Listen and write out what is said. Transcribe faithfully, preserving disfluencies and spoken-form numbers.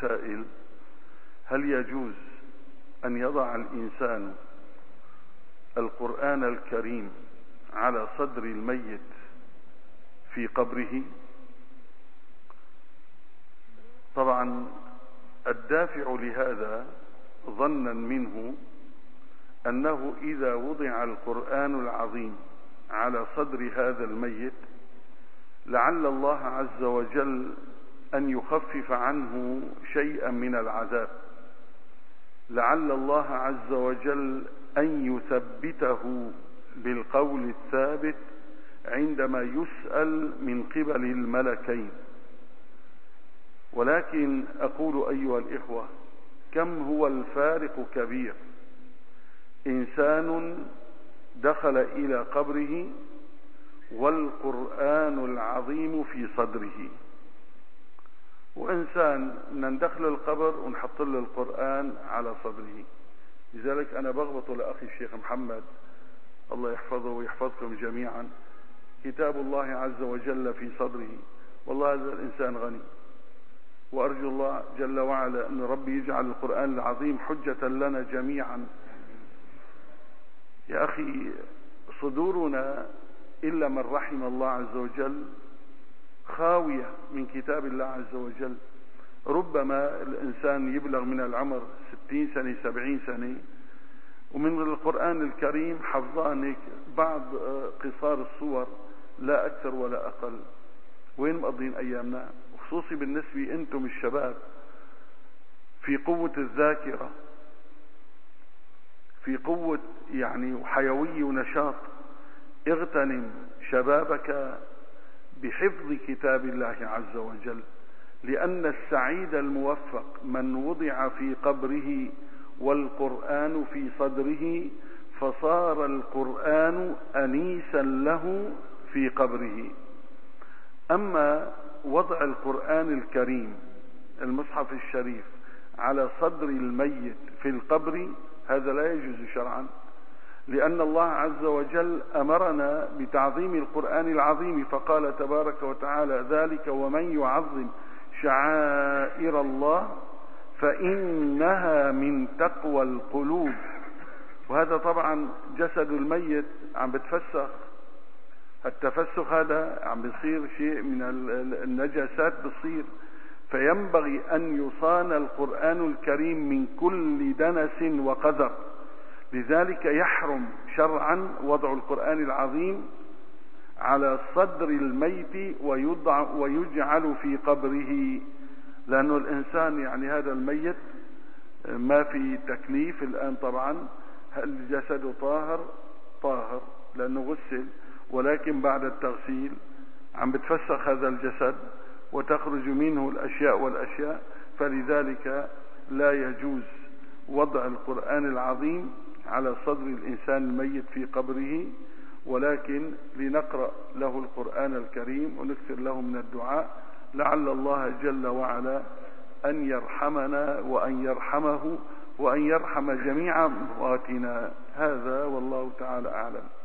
سائل: هل يجوز أن يضع الإنسان القرآن الكريم على صدر الميت في قبره؟ طبعا الدافع لهذا ظنا منه أنه إذا وضع القرآن العظيم على صدر هذا الميت لعل الله عز وجل أن يخفف عنه شيئا من العذاب، لعل الله عز وجل أن يثبته بالقول الثابت عندما يسأل من قبل الملكين. ولكن أقول أيها الإخوة، كم هو الفارق كبير، إنسان دخل إلى قبره والقرآن العظيم في صدره، وإنسان ندخل القبر ونحط له القرآن على صدره. لذلك أنا بغبط لأخي الشيخ محمد الله يحفظه ويحفظكم جميعا، كتاب الله عز وجل في صدره. والله هذا الإنسان غني، وأرجو الله جل وعلا أن ربي يجعل القرآن العظيم حجة لنا جميعا. يا أخي صدورنا إلا من رحم الله عز وجل خاوية من كتاب الله عز وجل. ربما الإنسان يبلغ من العمر ستين سنة سبعين سنة ومن القرآن الكريم حفظانك بعض قصار الصور لا أكثر ولا أقل. وين مقضين أيامنا؟ خصوصي بالنسبة أنتم الشباب في قوة الذاكرة، في قوة يعني وحيوية ونشاط. اغتنم شبابك بحفظ كتاب الله عز وجل، لأن السعيد الموفق من وضع في قبره والقرآن في صدره، فصار القرآن أنيسا له في قبره. أما وضع القرآن الكريم المصحف الشريف على صدر الميت في القبر هذا لا يجوز شرعا، لأن الله عز وجل أمرنا بتعظيم القرآن العظيم، فقال تبارك وتعالى: ذلك ومن يعظم شعائر الله فإنها من تقوى القلوب. وهذا طبعا جسد الميت عم بتفسخ، التفسخ هذا عم بيصير شيء من النجاسات بصير، فينبغي أن يصان القرآن الكريم من كل دنس وقذر. لذلك يحرم شرعا وضع القرآن العظيم على صدر الميت ويضع ويجعل في قبره، لأنه الإنسان يعني هذا الميت ما في تكليف الآن طبعا، الجسد طاهر طاهر لأنه غسل، ولكن بعد التغسيل عم بتفسخ هذا الجسد وتخرج منه الأشياء والأشياء، فلذلك لا يجوز وضع القرآن العظيم على صدر الإنسان الميت في قبره، ولكن لنقرأ له القرآن الكريم ونكثر له من الدعاء لعل الله جل وعلا أن يرحمنا وأن يرحمه وأن يرحم جميع أمواتنا. هذا والله تعالى أعلم.